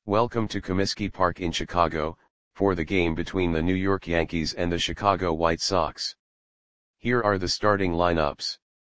Welcome to Comiskey Park in Chicago, for the game between the New York Yankees and the Chicago White Sox. Here are the starting lineups.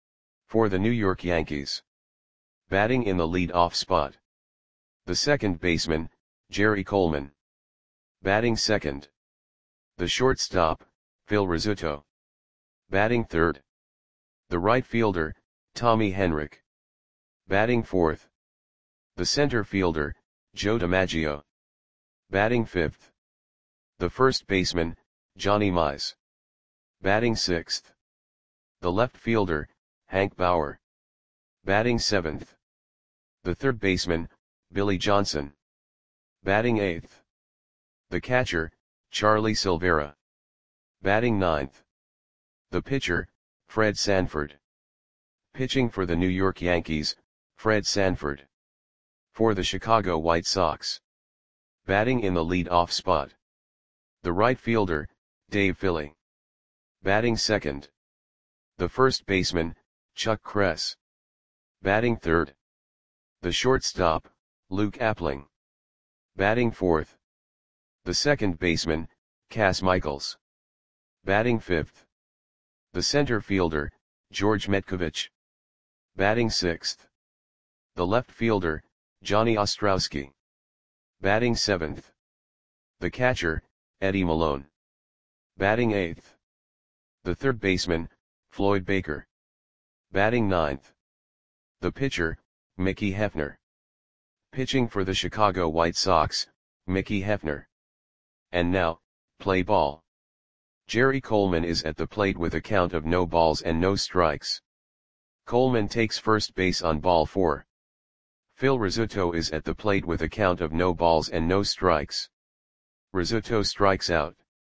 For the New York Yankees. Batting in the lead-off spot. The second baseman, Jerry Coleman. Batting second. The shortstop, Phil Rizzuto. Batting third. The right fielder, Tommy Henrich. Batting fourth. The center fielder, Joe DiMaggio. Batting fifth. The first baseman, Johnny Mize. Batting sixth. The left fielder, Hank Bauer. Batting seventh. The third baseman, Billy Johnson. Batting eighth. The catcher, Charlie Silvera. Batting ninth. The pitcher, Fred Sanford. Pitching for the New York Yankees, Fred Sanford. For the Chicago White Sox. Batting in the lead-off spot. The right fielder, Dave Philly. Batting second. The first baseman, Chuck Kress. Batting third. The shortstop, Luke Appling. Batting fourth. The second baseman, Cas Michaels. Batting fifth. The center fielder, George Metcovich. Batting sixth. The left fielder, Johnny Ostrowski. Batting seventh. The catcher, Eddie Malone. Batting eighth. The third baseman, Floyd Baker. Batting ninth. The pitcher, Mickey Hefner. Pitching for the Chicago White Sox, Mickey Hefner. And now, play ball. Jerry Coleman is at the plate with a count of no balls and no strikes. Coleman takes first base on ball 4. Phil Rizzuto is at the plate with a count of no balls and no strikes. Rizzuto strikes out.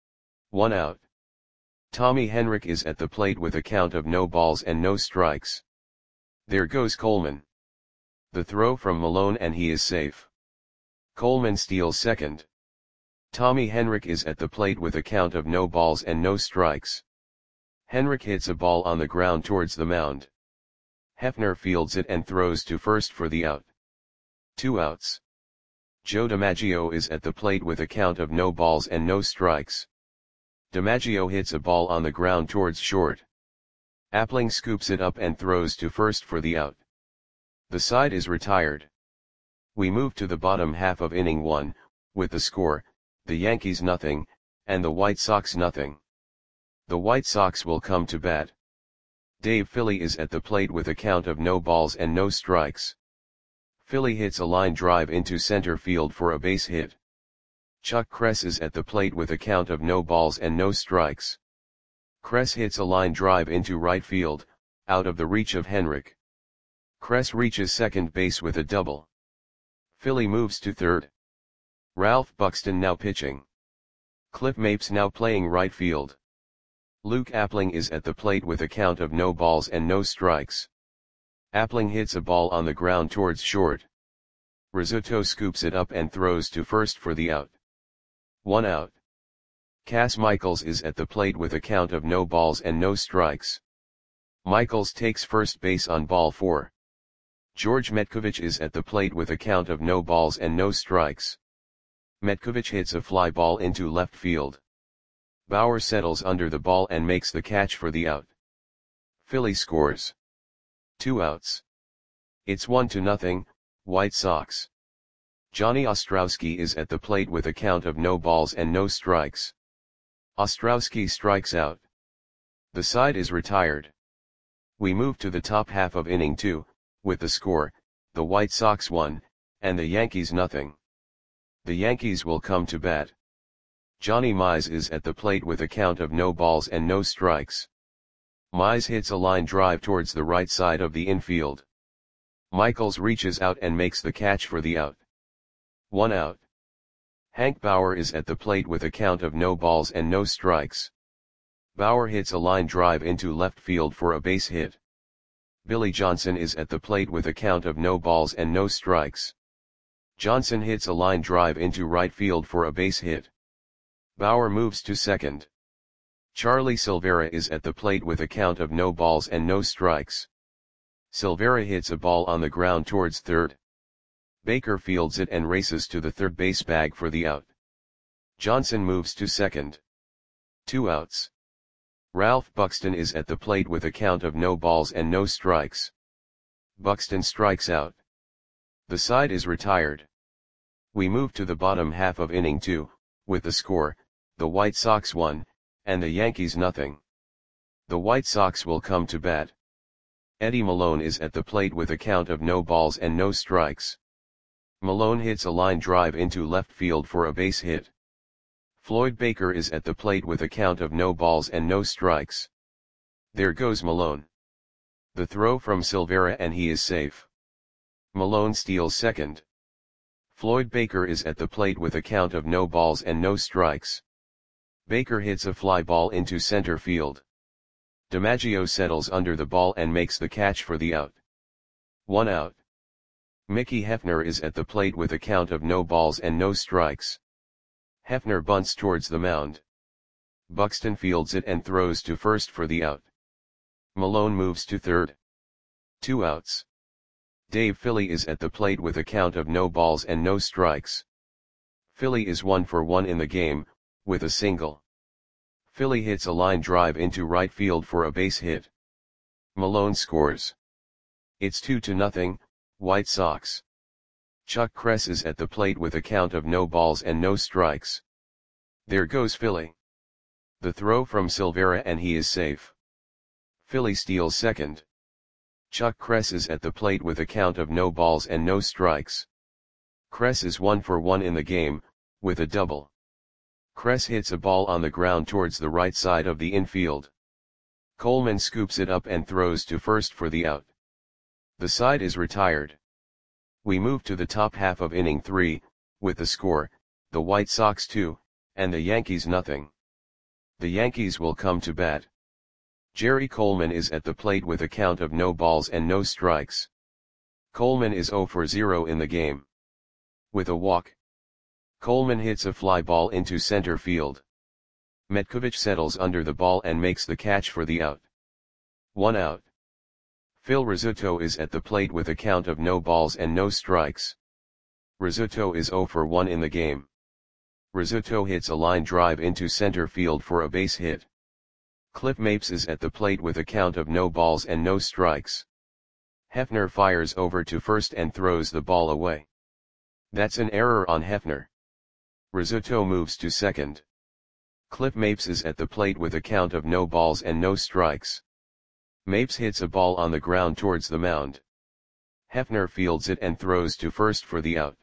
1 out. Tommy Henrich is at the plate with a count of no balls and no strikes. There goes Coleman. The throw from Malone and he is safe. Coleman steals second. Tommy Henrich is at the plate with a count of no balls and no strikes. Henrich hits a ball on the ground towards the mound. Hefner fields it and throws to first for the out. 2 outs. Joe DiMaggio is at the plate with a count of no balls and no strikes. DiMaggio hits a ball on the ground towards short. Appling scoops it up and throws to first for the out. The side is retired. We move to the bottom half of inning 1, with the score, the Yankees nothing, and the White Sox nothing. The White Sox will come to bat. Dave Philly is at the plate with a count of no balls and no strikes. Philly hits a line drive into center field for a base hit. Chuck Kress is at the plate with a count of no balls and no strikes. Kress hits a line drive into right field, out of the reach of Henrich. Kress reaches second base with a double. Philly moves to third. Ralph Buxton now pitching. Cliff Mapes now playing right field. Luke Appling is at the plate with a count of no balls and no strikes. Appling hits a ball on the ground towards short. Rizzuto scoops it up and throws to first for the out. 1 out. Cas Michaels is at the plate with a count of no balls and no strikes. Michaels takes first base on ball 4. George Metcovich is at the plate with a count of no balls and no strikes. Metcovich hits a fly ball into left field. Bauer settles under the ball and makes the catch for the out. Philly scores. 2 outs. It's 1-0, White Sox. Johnny Ostrowski is at the plate with a count of no balls and no strikes. Ostrowski strikes out. The side is retired. We move to the top half of inning 2, with the score, the White Sox 1, and the Yankees nothing. The Yankees will come to bat. Johnny Mize is at the plate with a count of no balls and no strikes. Mize hits a line drive towards the right side of the infield. Michaels reaches out and makes the catch for the out. 1 out. Hank Bauer is at the plate with a count of no balls and no strikes. Bauer hits a line drive into left field for a base hit. Billy Johnson is at the plate with a count of no balls and no strikes. Johnson hits a line drive into right field for a base hit. Bauer moves to second. Charlie Silvera is at the plate with a count of no balls and no strikes. Silvera hits a ball on the ground towards third. Baker fields it and races to the third base bag for the out. Johnson moves to second. 2 outs. Ralph Buxton is at the plate with a count of no balls and no strikes. Buxton strikes out. The side is retired. We move to the bottom half of inning 2, with the score, the White Sox 1, and the Yankees nothing. The White Sox will come to bat. Eddie Malone is at the plate with a count of no balls and no strikes. Malone hits a line drive into left field for a base hit. Floyd Baker is at the plate with a count of no balls and no strikes. There goes Malone. The throw from Silvera and he is safe. Malone steals second. Floyd Baker is at the plate with a count of no balls and no strikes. Baker hits a fly ball into center field. DiMaggio settles under the ball and makes the catch for the out. 1 out. Mickey Hefner is at the plate with a count of no balls and no strikes. Hefner bunts towards the mound. Buxton fields it and throws to first for the out. Malone moves to third. 2 outs. Dave Philly is at the plate with a count of no balls and no strikes. Philly is 1 for 1 in the game, with a single. Philly hits a line drive into right field for a base hit. Malone scores. It's 2-0, White Sox. Chuck Kress is at the plate with a count of no balls and no strikes. There goes Philly. The throw from Silvera and he is safe. Philly steals second. Chuck Kress is at the plate with a count of no balls and no strikes. Kress is 1 for 1 in the game, with a double. Kress hits a ball on the ground towards the right side of the infield. Coleman scoops it up and throws to first for the out. The side is retired. We move to the top half of inning 3, with the score, the White Sox 2, and the Yankees nothing. The Yankees will come to bat. Jerry Coleman is at the plate with a count of no balls and no strikes. Coleman is 0 for 0 in the game. With a walk, Coleman hits a fly ball into center field. Metcovich settles under the ball and makes the catch for the out. 1 out. Phil Rizzuto is at the plate with a count of no balls and no strikes. Rizzuto is 0 for 1 in the game. Rizzuto hits a line drive into center field for a base hit. Cliff Mapes is at the plate with a count of no balls and no strikes. Hefner fires over to first and throws the ball away. That's an error on Hefner. Rizzuto moves to second. Cliff Mapes is at the plate with a count of no balls and no strikes. Mapes hits a ball on the ground towards the mound. Hefner fields it and throws to first for the out.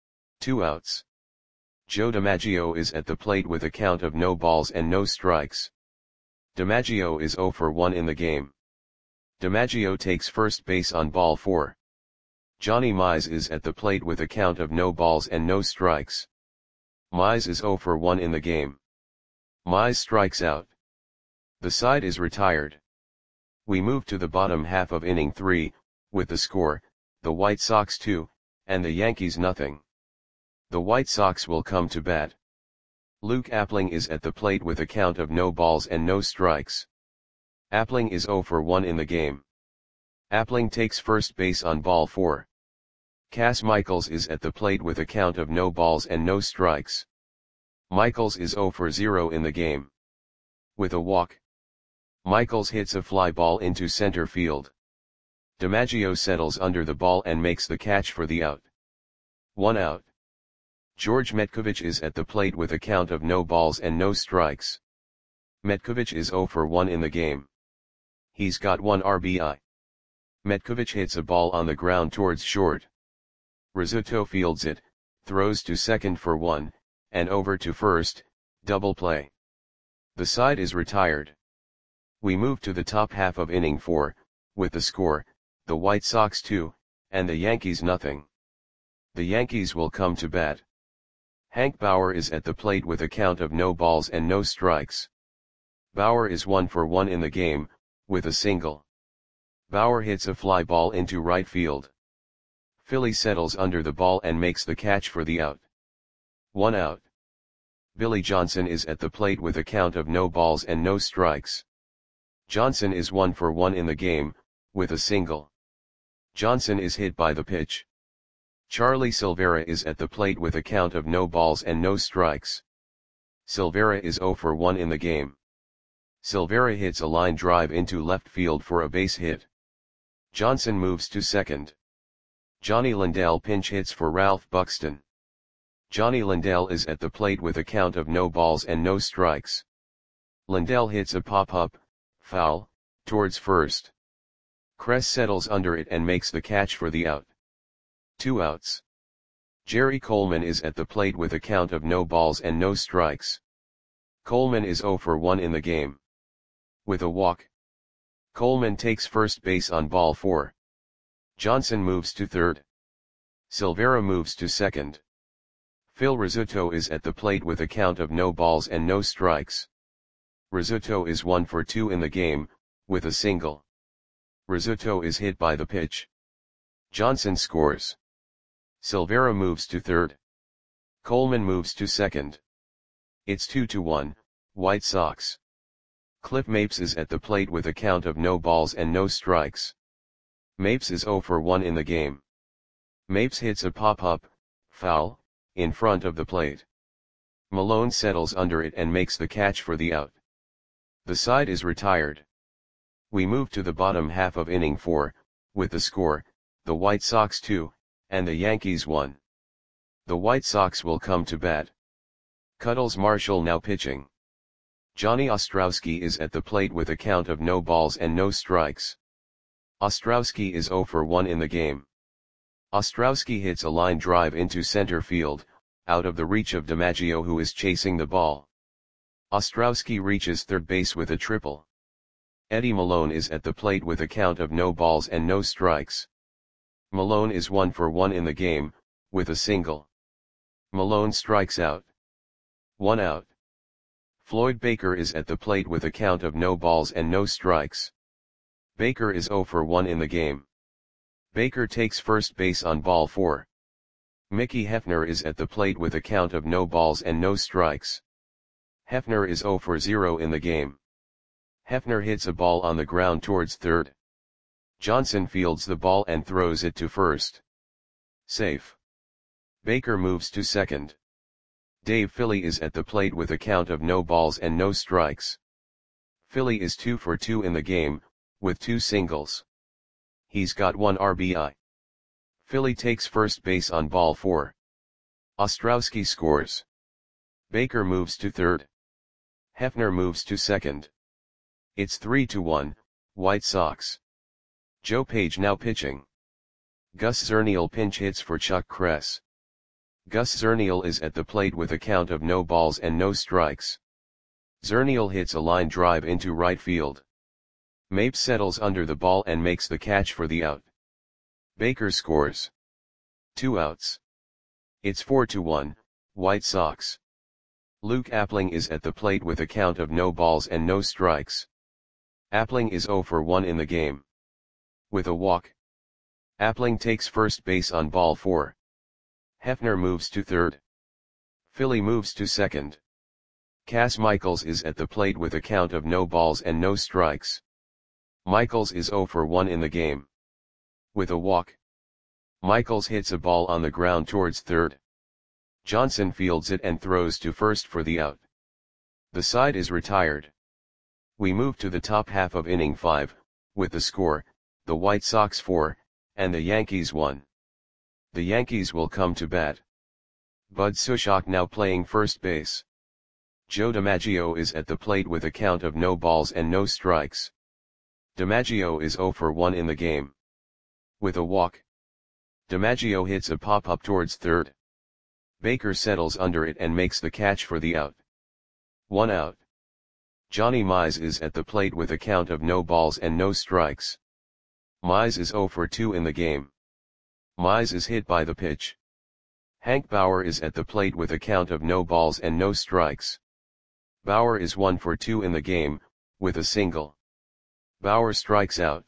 2 outs. Joe DiMaggio is at the plate with a count of no balls and no strikes. DiMaggio is 0 for 1 in the game. DiMaggio takes first base on ball 4. Johnny Mize is at the plate with a count of no balls and no strikes. Mize is 0 for 1 in the game. Mize strikes out. The side is retired. We move to the bottom half of inning 3, with the score, the White Sox 2, and the Yankees nothing. The White Sox will come to bat. Luke Appling is at the plate with a count of no balls and no strikes. Appling is 0 for 1 in the game. Appling takes first base on ball 4. Cass Michaels is at the plate with a count of no balls and no strikes. Michaels is 0 for 0 in the game. With a walk, Michaels hits a fly ball into center field. DiMaggio settles under the ball and makes the catch for the out. 1 out. George Metcovich is at the plate with a count of no balls and no strikes. Metcovich is 0 for 1 in the game. He's got 1 RBI. Metcovich hits a ball on the ground towards short. Rizzuto fields it, throws to second for 1, and over to first, double play. The side is retired. We move to the top half of inning 4, with the score, the White Sox 2, and the Yankees nothing. The Yankees will come to bat. Hank Bauer is at the plate with a count of no balls and no strikes. Bauer is 1 for 1 in the game, with a single. Bauer hits a fly ball into right field. Philly settles under the ball and makes the catch for the out. 1 out. Billy Johnson is at the plate with a count of no balls and no strikes. Johnson is 1 for 1 in the game, with a single. Johnson is hit by the pitch. Charlie Silvera is at the plate with a count of no balls and no strikes. Silvera is 0 for 1 in the game. Silvera hits a line drive into left field for a base hit. Johnson moves to second. Johnny Lindell pinch hits for Ralph Buxton. Johnny Lindell is at the plate with a count of no balls and no strikes. Lindell hits a pop-up, foul, towards first. Kress settles under it and makes the catch for the out. 2 outs. Jerry Coleman is at the plate with a count of no balls and no strikes. Coleman is 0 for 1 in the game. With a walk. Coleman takes first base on ball 4. Johnson moves to third. Silvera moves to second. Phil Rizzuto is at the plate with a count of no balls and no strikes. Rizzuto is 1 for 2 in the game, with a single. Rizzuto is hit by the pitch. Johnson scores. Silvera moves to third. Coleman moves to second. It's 2-1, White Sox. Cliff Mapes is at the plate with a count of no balls and no strikes. Mapes is 0 for 1 in the game. Mapes hits a pop-up, foul, in front of the plate. Malone settles under it and makes the catch for the out. The side is retired. We move to the bottom half of inning 4, with the score, the White Sox 2, and the Yankees 1. The White Sox will come to bat. Cuttles Marshall now pitching. Johnny Ostrowski is at the plate with a count of no balls and no strikes. Ostrowski is 0 for 1 in the game. Ostrowski hits a line drive into center field, out of the reach of DiMaggio who is chasing the ball. Ostrowski reaches third base with a triple. Eddie Malone is at the plate with a count of no balls and no strikes. Malone is 1 for 1 in the game, with a single. Malone strikes out. 1 out. Floyd Baker is at the plate with a count of no balls and no strikes. Baker is 0 for 1 in the game. Baker takes first base on ball 4. Mickey Hefner is at the plate with a count of no balls and no strikes. Hefner is 0 for 0 in the game. Hefner hits a ball on the ground towards third. Johnson fields the ball and throws it to first. Safe. Baker moves to second. Dave Philly is at the plate with a count of no balls and no strikes. Philly is 2 for 2 in the game, with 2 singles. He's got 1 RBI. Philly takes first base on ball 4. Ostrowski scores. Baker moves to third. Hefner moves to second. It's 3-1, White Sox. Joe Page now pitching. Gus Zernial pinch hits for Chuck Kress. Gus Zernial is at the plate with a count of no balls and no strikes. Zernial hits a line drive into right field. Mapes settles under the ball and makes the catch for the out. Baker scores. 2 outs. It's 4-1, White Sox. Luke Appling is at the plate with a count of no balls and no strikes. Appling is 0 for 1 in the game. With a walk. Appling takes first base on ball 4. Hefner moves to third. Philly moves to second. Cass Michaels is at the plate with a count of no balls and no strikes. Michaels is 0 for 1 in the game. With a walk. Michaels hits a ball on the ground towards third. Johnson fields it and throws to first for the out. The side is retired. We move to the top half of inning 5, with the score, the White Sox 4, and the Yankees 1. The Yankees will come to bat. Bud Sushok now playing first base. Joe DiMaggio is at the plate with a count of no balls and no strikes. DiMaggio is 0 for 1 in the game. With a walk. DiMaggio hits a pop-up towards third. Baker settles under it and makes the catch for the out. 1 out. Johnny Mize is at the plate with a count of no balls and no strikes. Mize is 0 for 2 in the game. Mize is hit by the pitch. Hank Bauer is at the plate with a count of no balls and no strikes. Bauer is 1 for 2 in the game, with a single. Bauer strikes out.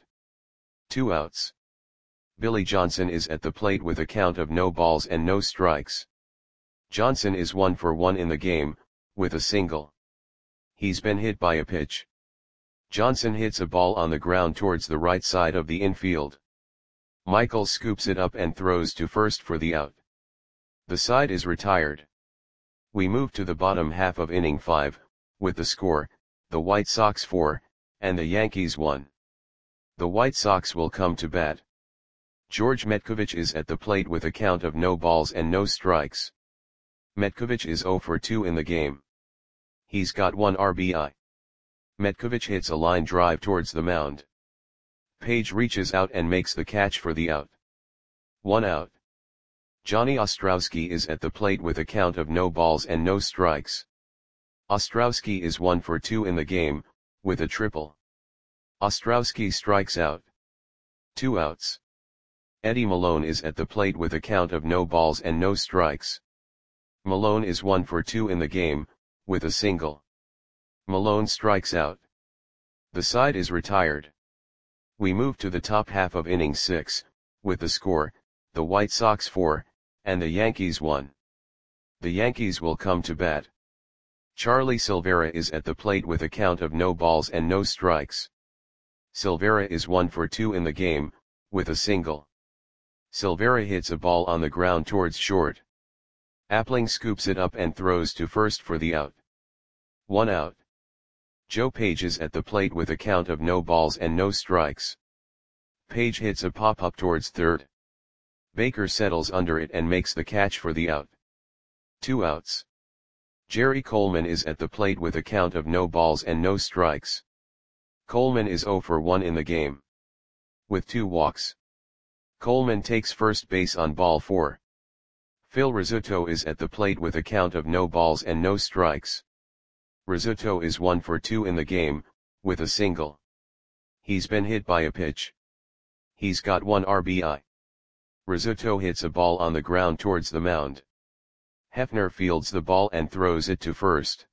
2 outs. Billy Johnson is at the plate with a count of no balls and no strikes. Johnson is 1 for 1 in the game, with a single. He's been hit by a pitch. Johnson hits a ball on the ground towards the right side of the infield. Michael scoops it up and throws to first for the out. The side is retired. We move to the bottom half of inning 5, with the score, the White Sox 4, and the Yankees 1. The White Sox will come to bat. George Metcovich is at the plate with a count of no balls and no strikes. Metcovich is 0 for 2 in the game. He's got 1 RBI. Metcovich hits a line drive towards the mound. Page reaches out and makes the catch for the out. 1 out. Johnny Ostrowski is at the plate with a count of no balls and no strikes. Ostrowski is 1 for 2 in the game, with a triple. Ostrowski strikes out. 2 outs. Eddie Malone is at the plate with a count of no balls and no strikes. Malone is 1 for 2 in the game, with a single. Malone strikes out. The side is retired. We move to the top half of inning 6, with the score, the White Sox 4, and the Yankees 1. The Yankees will come to bat. Charlie Silvera is at the plate with a count of no balls and no strikes. Silvera is 1 for 2 in the game, with a single. Silvera hits a ball on the ground towards short. Appling scoops it up and throws to first for the out. 1 out. Joe Page is at the plate with a count of no balls and no strikes. Page hits a pop-up towards third. Baker settles under it and makes the catch for the out. 2 outs. Jerry Coleman is at the plate with a count of no balls and no strikes. Coleman is 0 for 1 in the game. With 2 walks. Coleman takes first base on ball 4. Phil Rizzuto is at the plate with a count of no balls and no strikes. Rizzuto is 1 for 2 in the game, with a single. He's been hit by a pitch. He's got 1 RBI. Rizzuto hits a ball on the ground towards the mound. Hefner fields the ball and throws it to first.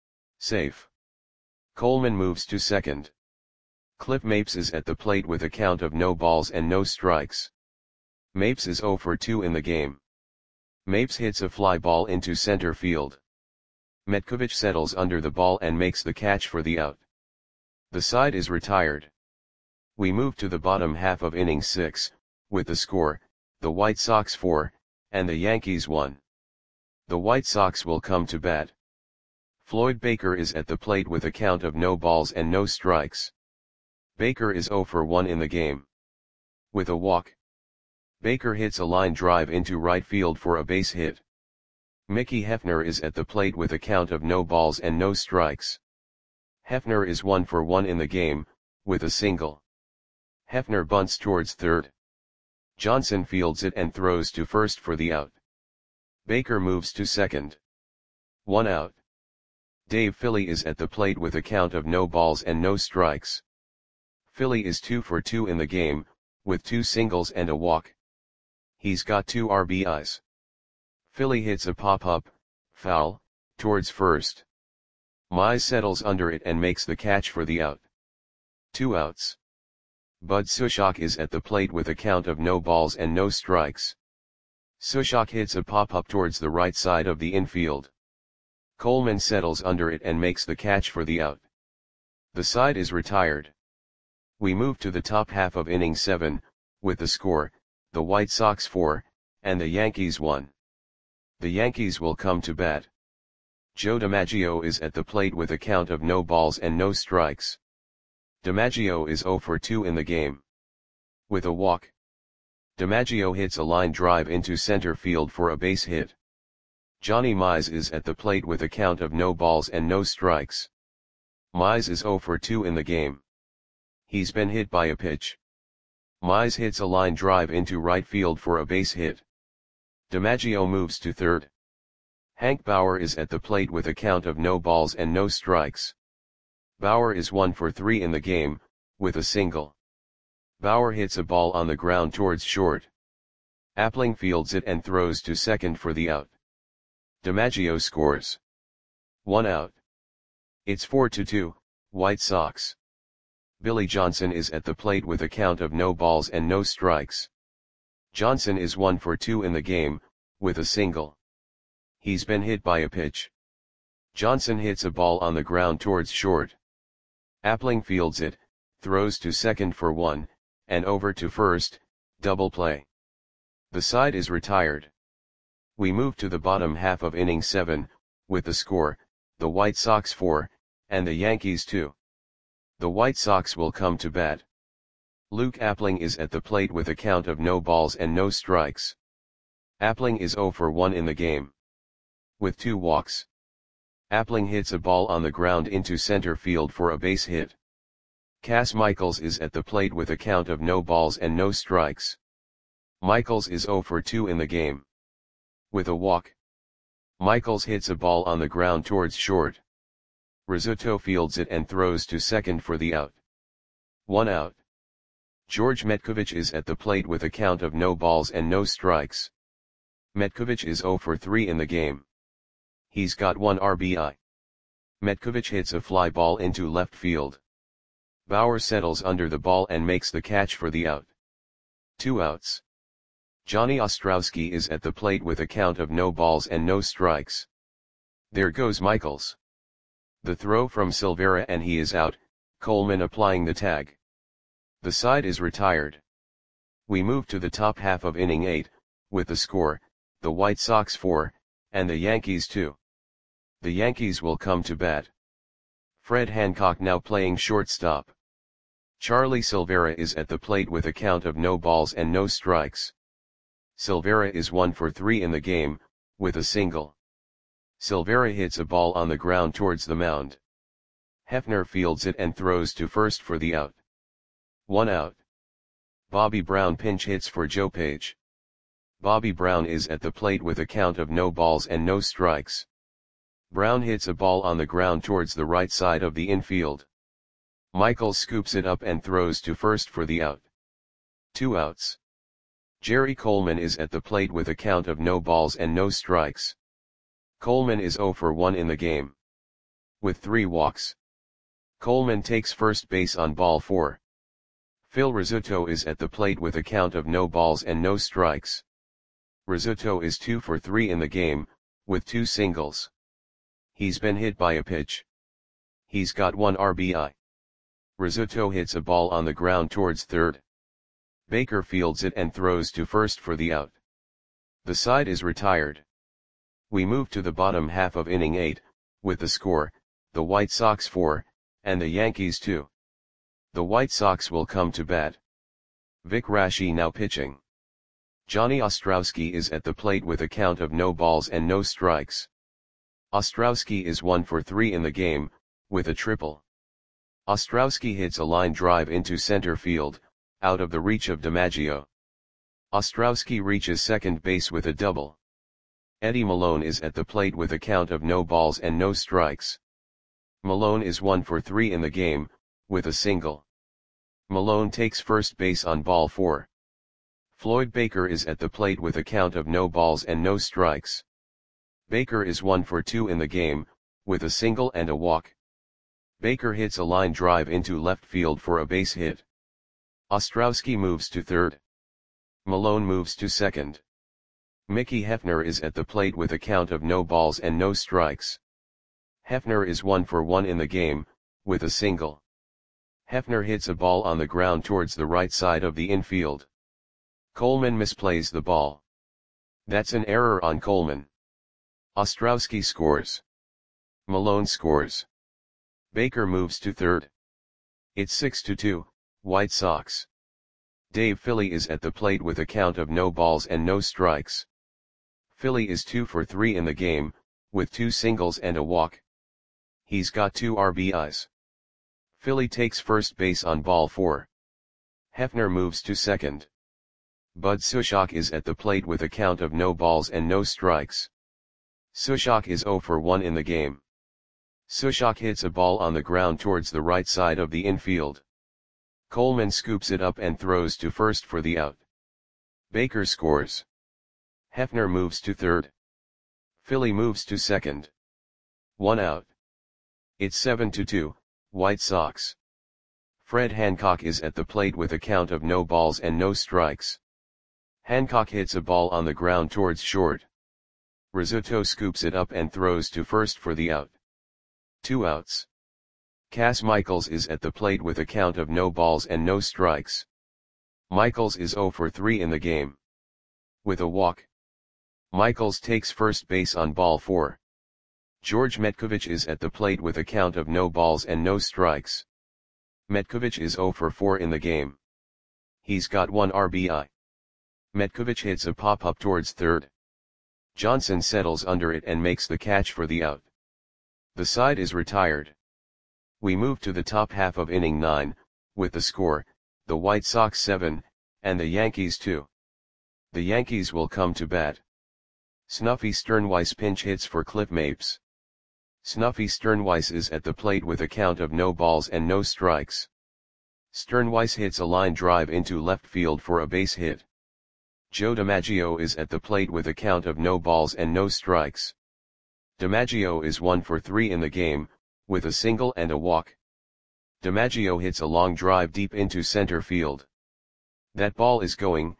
Safe. Coleman moves to second. Cliff Mapes is at the plate with a count of no balls and no strikes. Mapes is 0 for 2 in the game. Mapes hits a fly ball into center field. Metcovich settles under the ball and makes the catch for the out. The side is retired. We move to the bottom half of inning 6, with the score, the White Sox 4, and the Yankees 1. The White Sox will come to bat. Floyd Baker is at the plate with a count of no balls and no strikes. Baker is 0 for 1 in the game. With a walk. Baker hits a line drive into right field for a base hit. Mickey Hefner is at the plate with a count of no balls and no strikes. Hefner is 1 for 1 in the game, with a single. Hefner bunts towards third. Johnson fields it and throws to first for the out. Baker moves to second. 1 out. Dave Philly is at the plate with a count of no balls and no strikes. Philly is 2 for 2 in the game, with 2 singles and a walk. He's got 2 RBIs. Philly hits a pop-up, foul, towards first. Mize settles under it and makes the catch for the out. 2 outs. Bud Sushok is at the plate with a count of no balls and no strikes. Sushok hits a pop-up towards the right side of the infield. Coleman settles under it and makes the catch for the out. The side is retired. We move to the top half of inning 7, with the score, the White Sox 4, and the Yankees 1. The Yankees will come to bat. Joe DiMaggio is at the plate with a count of no balls and no strikes. DiMaggio is 0 for 2 in the game. With a walk. DiMaggio hits a line drive into center field for a base hit. Johnny Mize is at the plate with a count of no balls and no strikes. Mize is 0 for 2 in the game. He's been hit by a pitch. Mize hits a line drive into right field for a base hit. DiMaggio moves to third. Hank Bauer is at the plate with a count of no balls and no strikes. Bauer is 1 for 3 in the game, with a single. Bauer hits a ball on the ground towards short. Appling fields it and throws to second for the out. DiMaggio scores. 1 out. It's 4-2, White Sox. Billy Johnson is at the plate with a count of no balls and no strikes. Johnson is 1 for 2 in the game, with a single. He's been hit by a pitch. Johnson hits a ball on the ground towards short. Appling fields it, throws to second for 1, and over to first, Double play. The side is retired. We move to the bottom half of inning 7, with the score, the White Sox 4, and the Yankees 2. The White Sox will come to bat. Luke Appling is at the plate with a count of no balls and no strikes. Appling is 0 for 1 in the game, with 2 walks. Appling hits a ball on the ground into center field for a base hit. Cas Michaels is at the plate with a count of no balls and no strikes. Michaels is 0 for 2 in the game, with a walk. Michaels hits a ball on the ground towards short. Rizzuto fields it and throws to second for the out. 1 out. George Metkovich is at the plate with a count of no balls and no strikes. Metkovich is 0 for 3 in the game. He's got 1 RBI. Metkovich hits a fly ball into left field. Bauer settles under the ball and makes the catch for the out. 2 outs. Johnny Ostrowski is at the plate with a count of no balls and no strikes. There goes Michaels. The throw from Silvera and he is out, Coleman applying the tag. The side is retired. We move to the top half of inning 8, with the score, the White Sox 4, and the Yankees 2. The Yankees will come to bat. Fred Hancock now playing shortstop. Charlie Silvera is at the plate with a count of no balls and no strikes. Silvera is 1 for 3 in the game, with a single. Silvera hits a ball on the ground towards the mound. Hefner fields it and throws to first for the out. 1 out. Bobby Brown pinch hits for Joe Page. Bobby Brown is at the plate with a count of no balls and no strikes. Brown hits a ball on the ground towards the right side of the infield. Michaels scoops it up and throws to first for the out. 2 outs. Jerry Coleman is at the plate with a count of no balls and no strikes. Coleman is 0 for 1 in the game, with 3 walks. Coleman takes first base on ball 4. Phil Rizzuto is at the plate with a count of no balls and no strikes. Rizzuto is 2 for 3 in the game, with 2 singles. He's been hit by a pitch. He's got 1 RBI. Rizzuto hits a ball on the ground towards third. Baker fields it and throws to first for the out. The side is retired. We move to the bottom half of inning 8, with the score, the White Sox 4, and the Yankees 2. The White Sox will come to bat. Vic Raschi now pitching. Johnny Ostrowski is at the plate with a count of no balls and no strikes. Ostrowski is 1 for 3 in the game, with a triple. Ostrowski hits a line drive into center field, out of the reach of DiMaggio. Ostrowski reaches second base with a double. Eddie Malone is at the plate with a count of no balls and no strikes. Malone is 1 for 3 in the game, with a single. Malone takes first base on ball 4. Floyd Baker is at the plate with a count of no balls and no strikes. Baker is 1 for 2 in the game, with a single and a walk. Baker hits a line drive into left field for a base hit. Ostrowski moves to third. Malone moves to second. Mickey Hefner is at the plate with a count of no balls and no strikes. Hefner is 1 for 1 in the game, with a single. Hefner hits a ball on the ground towards the right side of the infield. Coleman misplays the ball. That's an error on Coleman. Ostrowski scores. Malone scores. Baker moves to third. It's 6-2, White Sox. Dave Philly is at the plate with a count of no balls and no strikes. Philly is 2 for 3 in the game, with 2 singles and a walk. He's got 2 RBIs. Philly takes first base on ball 4. Hefner moves to second. Bud Sushok is at the plate with a count of no balls and no strikes. Sushok is 0 for 1 in the game. Sushok hits a ball on the ground towards the right side of the infield. Coleman scoops it up and throws to first for the out. Baker scores. Hefner moves to third. Philly moves to second. 1 out. It's 7-2, White Sox. Fred Hancock is at the plate with a count of no balls and no strikes. Hancock hits a ball on the ground towards short. Rizzuto scoops it up and throws to first for the out. 2 outs. Cas Michaels is at the plate with a count of no balls and no strikes. Michaels is 0 for 3 in the game. With a walk, Michaels takes first base on ball 4. George Metkovich is at the plate with a count of no balls and no strikes. Metkovich is 0 for 4 in the game. He's got 1 RBI. Metkovich hits a pop-up towards third. Johnson settles under it and makes the catch for the out. The side is retired. We move to the top half of inning 9, with the score, the White Sox 7, and the Yankees 2. The Yankees will come to bat. Snuffy Sternweiss pinch hits for Cliff Mapes. Snuffy Sternweiss is at the plate with a count of no balls and no strikes. Sternweiss hits a line drive into left field for a base hit. Joe DiMaggio is at the plate with a count of no balls and no strikes. DiMaggio is 1 for 3 in the game, with a single and a walk. DiMaggio hits a long drive deep into center field. That ball is gone.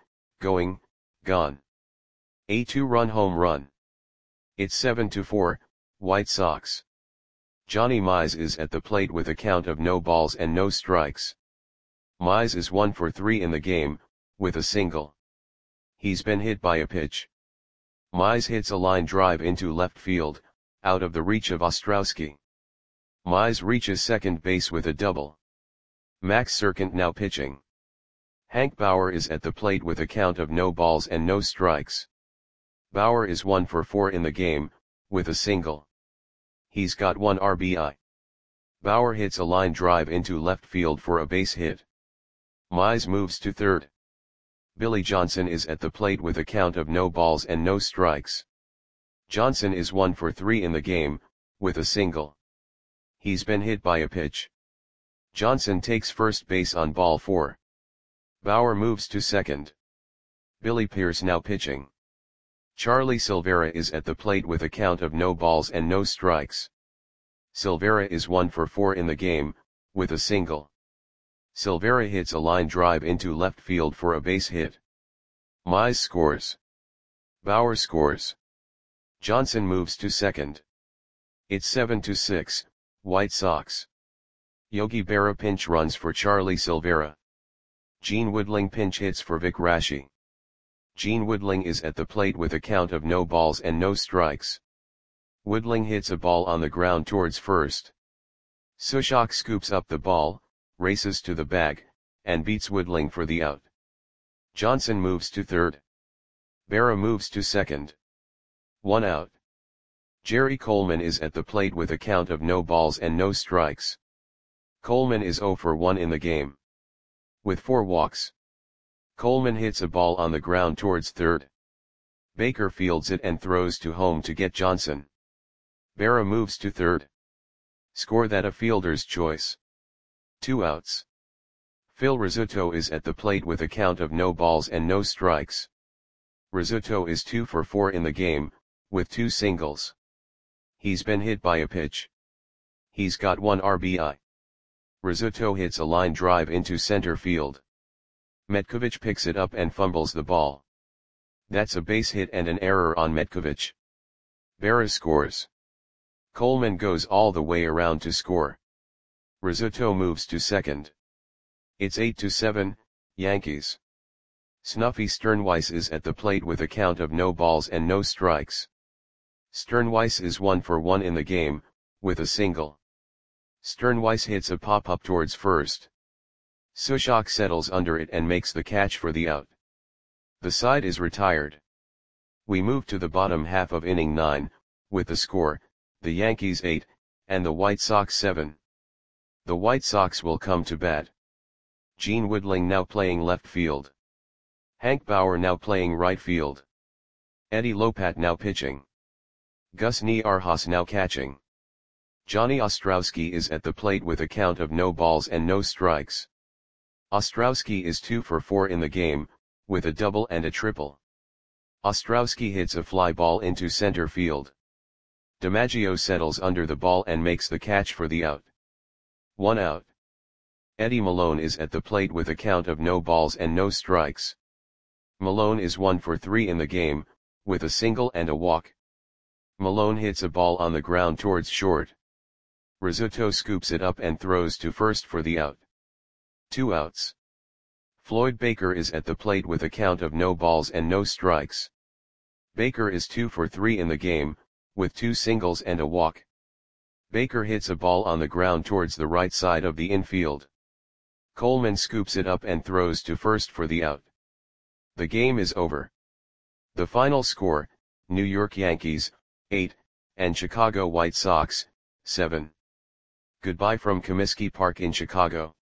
A 2-run home run. It's 7-4, White Sox. Johnny Mize is at the plate with a count of no balls and no strikes. Mize is 1 for 3 in the game, with a single. He's been hit by a pitch. Mize hits a line drive into left field, out of the reach of Ostrowski. Mize reaches second base with a double. Max Serkant now pitching. Hank Bauer is at the plate with a count of no balls and no strikes. Bauer is 1 for 4 in the game, with a single. He's got 1 RBI. Bauer hits a line drive into left field for a base hit. Mize moves to third. Billy Johnson is at the plate with a count of no balls and no strikes. Johnson is 1 for 3 in the game, with a single. He's been hit by a pitch. Johnson takes first base on ball 4. Bauer moves to second. Billy Pierce now pitching. Charlie Silvera is at the plate with a count of no balls and no strikes. Silvera is 1 for 4 in the game, with a single. Silvera hits a line drive into left field for a base hit. Mize scores. Bauer scores. Johnson moves to second. It's 7-6, White Sox. Yogi Berra pinch runs for Charlie Silvera. Gene Woodling pinch hits for Vic Raschi. Gene Woodling is at the plate with a count of no balls and no strikes. Woodling hits a ball on the ground towards first. Sushok scoops up the ball, races to the bag, and beats Woodling for the out. Johnson moves to third. Berra moves to second. 1 out. Jerry Coleman is at the plate with a count of no balls and no strikes. Coleman is 0 for 1 in the game. With 4 walks. Coleman hits a ball on the ground towards third. Baker fields it and throws to home to get Johnson. Berra moves to third. Score that a fielder's choice. 2 outs. Phil Rizzuto is at the plate with a count of no balls and no strikes. Rizzuto is 2 for 4 in the game, with 2 singles. He's been hit by a pitch. He's got 1 RBI. Rizzuto hits a line drive into center field. Metkovich picks it up and fumbles the ball. That's a base hit and an error on Metkovich. Berra scores. Coleman goes all the way around to score. Rizzuto moves to second. It's 8-7, Yankees. Snuffy Sternweiss is at the plate with a count of no balls and no strikes. Sternweiss is 1 for 1 in the game, with a single. Sternweiss hits a pop-up towards first. Sushok settles under it and makes the catch for the out. The side is retired. We move to the bottom half of inning 9, with the score, the Yankees 8, and the White Sox 7. The White Sox will come to bat. Gene Woodling now playing left field. Hank Bauer now playing right field. Eddie Lopat now pitching. Gus Niarhas now catching. Johnny Ostrowski is at the plate with a count of no balls and no strikes. Ostrowski is 2 for 4 in the game, with a double and a triple. Ostrowski hits a fly ball into center field. DiMaggio settles under the ball and makes the catch for the out. 1 out. Eddie Malone is at the plate with a count of no balls and no strikes. Malone is 1 for 3 in the game, with a single and a walk. Malone hits a ball on the ground towards short. Rizzuto scoops it up and throws to first for the out. 2 outs. Floyd Baker is at the plate with a count of no balls and no strikes. Baker is 2 for 3 in the game, with 2 singles and a walk. Baker hits a ball on the ground towards the right side of the infield. Coleman scoops it up and throws to first for the out. The game is over. The final score, New York Yankees, 8, and Chicago White Sox, 7. Goodbye from Comiskey Park in Chicago.